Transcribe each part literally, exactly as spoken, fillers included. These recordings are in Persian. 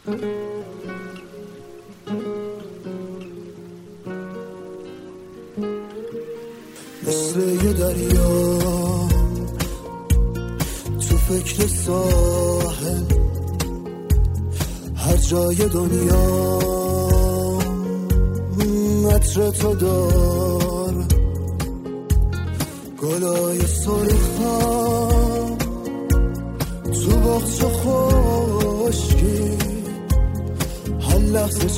مثل یه دریا تو فکر ساحل، هر جای دنیا عطر تو دار، گلای سرخم تو باغچه خشکی، هر لحظه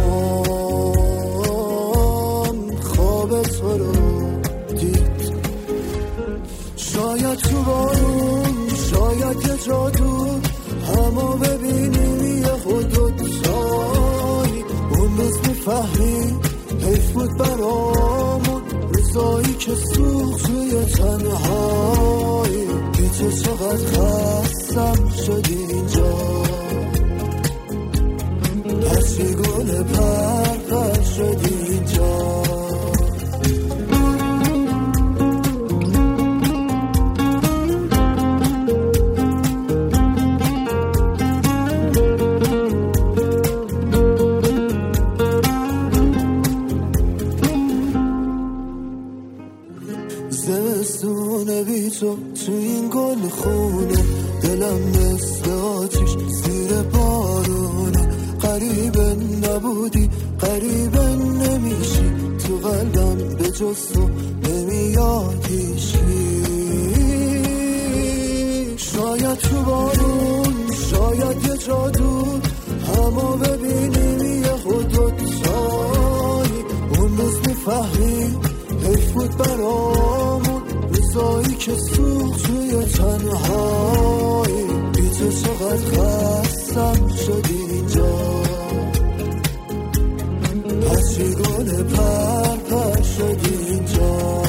چشمان خواب تو رو دید. شاید تو بارون، شاید یه جادو، همو ببینیم یه خودتایی. اون روز میفهمی حیف بود برامون، روزایی که سوخت توی تنهایی. بی تو چقدر خستم شدی اینجا، هرچی گل پر پر شدی اینجا. زمستونه بی تو تو این گل خونه، دلم مثل آتیش زیر بارونه. قریبه نبودی قریبه نمیشی، تو قلبم به جز تو نمیاد هیچی. شاید تو بارون، شاید یه جادو، همو ببینیم یه خودتایی. اون روز میفهمی حیف بود برامون، روزایی که سوخت توی تنهایی. بی تو چقدر خستم شدی اینجا، هرچی گل پر پر شدی اینجا.